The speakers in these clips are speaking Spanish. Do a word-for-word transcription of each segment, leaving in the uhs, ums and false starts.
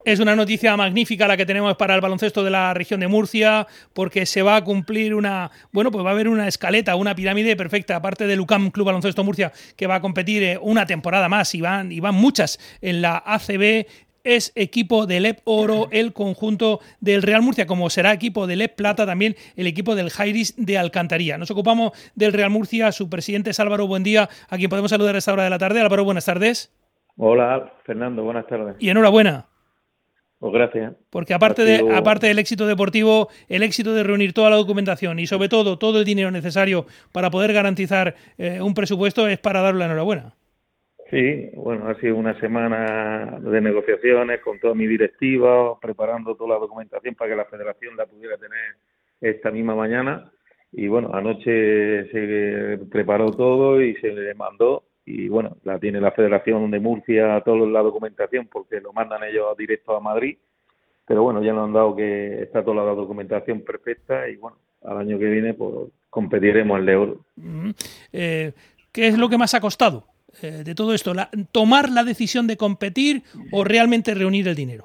Es una noticia magnífica la que tenemos para el baloncesto de la región de Murcia, porque se va a cumplir una, bueno, pues va a haber una escaleta, una pirámide perfecta, aparte del U C A M Club Baloncesto Murcia, que va a competir una temporada más, y van, y van muchas en la A C B. Es equipo del E P Oro el conjunto del Real Murcia, como será equipo del E P Plata también el equipo del Jairis de Alcantarilla. Nos ocupamos del Real Murcia, su presidente es Álvaro Buendía, a quien podemos saludar a esta hora de la tarde. Álvaro, buenas tardes. Hola, Fernando, buenas tardes. Y enhorabuena. Pues gracias. Porque aparte, sido... de, aparte del éxito deportivo, el éxito de reunir toda la documentación y sobre todo todo el dinero necesario para poder garantizar eh, un presupuesto es para darle la enhorabuena. Sí, bueno, ha sido una semana de negociaciones con toda mi directiva, preparando toda la documentación para que la federación la pudiera tener esta misma mañana. Y bueno, anoche se preparó todo y se le mandó. Y bueno, la tiene la Federación de Murcia, toda la documentación, porque lo mandan ellos directo a Madrid. Pero bueno, ya nos han dado que está toda la documentación perfecta y bueno, al año que viene pues competiremos en el Oro. Mm-hmm. eh, ¿Qué es lo que más ha costado eh, de todo esto? La, ¿Tomar la decisión de competir o realmente reunir el dinero?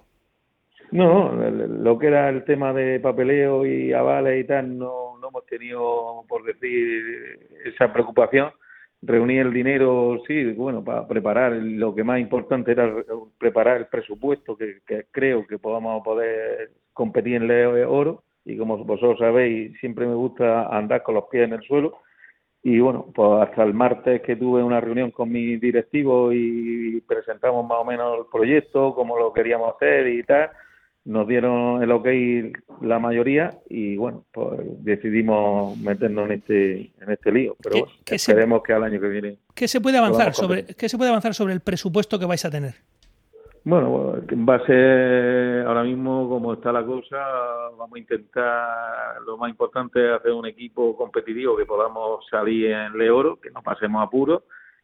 No, lo que era el tema de papeleo y avales y tal, no, no hemos tenido, por decir, esa preocupación. Reunir el dinero, sí, bueno, para preparar, lo que más importante era preparar el presupuesto, que, que creo que podamos poder competir en el Oro, y como vosotros sabéis, siempre me gusta andar con los pies en el suelo, y bueno, pues hasta el martes que tuve una reunión con mis directivos y presentamos más o menos el proyecto, cómo lo queríamos hacer y tal, nos dieron el ok la mayoría y bueno, pues decidimos meternos en este en este lío, pero bueno, esperemos se, que al año que viene. ¿Qué se puede avanzar sobre qué se puede avanzar sobre el presupuesto que vais a tener? Bueno, va a ser ahora mismo como está la cosa, vamos a intentar, lo más importante es hacer un equipo competitivo que podamos salir en el Oro, que no pasemos apuros.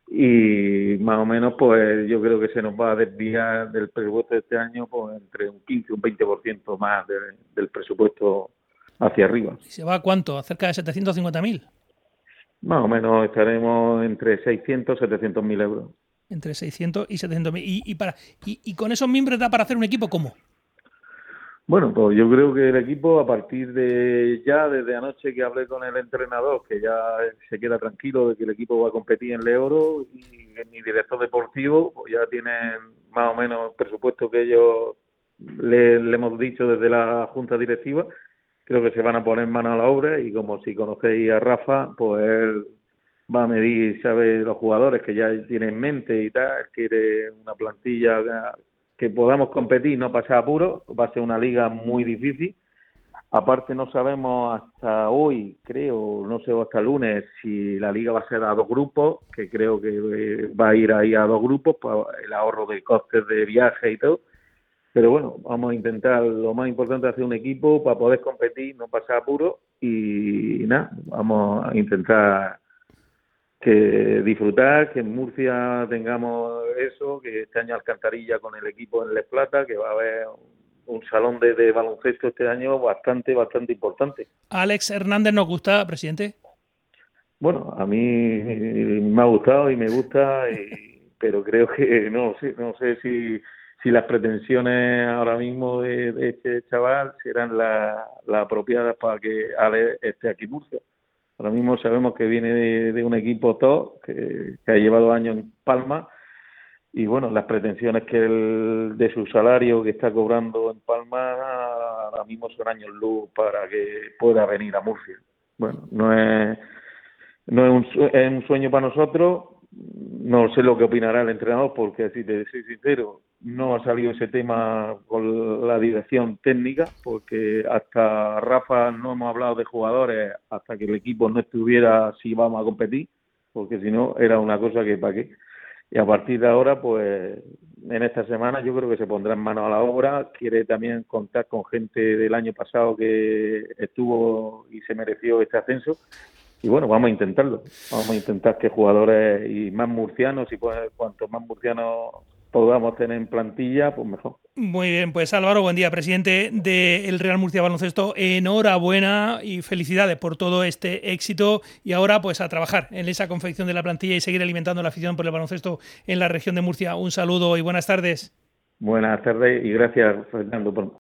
Y más o menos pues yo creo que se nos va a desviar del presupuesto de este año pues entre un quince y un veinte por ciento más de, del presupuesto hacia arriba. ¿Y se va a cuánto? ¿A cerca de setecientos cincuenta mil? Más o menos estaremos entre seiscientos y setecientos mil euros. Entre seiscientos y setecientos mil. ¿Y, y, para, y, ¿Y con esos miembros da para hacer un equipo cómo? Bueno, pues yo creo que el equipo, a partir de ya, desde anoche que hablé con el entrenador, que ya se queda tranquilo de que el equipo va a competir en el Oro, y mi director deportivo, pues ya tienen más o menos el presupuesto que ellos le, le hemos dicho desde la Junta Directiva. Creo que se van a poner manos a la obra y como si conocéis a Rafa, pues él va a medir, sabe, los jugadores que ya tiene en mente y tal, quiere una plantilla que podamos competir, no pasar apuros, va a ser una liga muy difícil. Aparte no sabemos hasta hoy, creo, no sé, hasta el lunes, si la liga va a ser a dos grupos, que creo que va a ir ahí a dos grupos, para el ahorro de costes de viaje y todo. Pero bueno, vamos a intentar, lo más importante es hacer un equipo para poder competir, no pasar apuros y nada, vamos a intentar que disfrutar, que en Murcia tengamos eso, que este año Alcantarilla con el equipo en Les Plata, que va a haber un salón de, de baloncesto este año bastante, bastante importante. ¿Alex Hernández nos gusta, presidente? Bueno, a mí me ha gustado y me gusta, y, pero creo que no sé, no sé si, si las pretensiones ahora mismo de, de este chaval serán las la apropiadas para que Alex esté aquí en Murcia. Ahora mismo sabemos que viene de, de un equipo top, que, que ha llevado años en Palma, y bueno, las pretensiones que él, de su salario que está cobrando en Palma, ahora mismo son años luz para que pueda venir a Murcia. Bueno, no es, no es, un, es un sueño para nosotros, no sé lo que opinará el entrenador, porque si te soy sincero, no ha salido ese tema con la dirección técnica, porque hasta Rafa no hemos hablado de jugadores hasta que el equipo no estuviera si vamos a competir, porque si no era una cosa que para qué. Y a partir de ahora, pues en esta semana yo creo que se pondrá en manos a la obra. Quiere también contar con gente del año pasado que estuvo y se mereció este ascenso. Y bueno, vamos a intentarlo. Vamos a intentar que jugadores y más murcianos, y pues cuanto más murcianos podamos tener en plantilla, pues mejor. Muy bien, pues Álvaro, buen día, presidente del Real Murcia Baloncesto. Enhorabuena y felicidades por todo este éxito. Y ahora pues a trabajar en esa confección de la plantilla y seguir alimentando la afición por el baloncesto en la región de Murcia. Un saludo y buenas tardes. Buenas tardes y gracias, Fernando, por,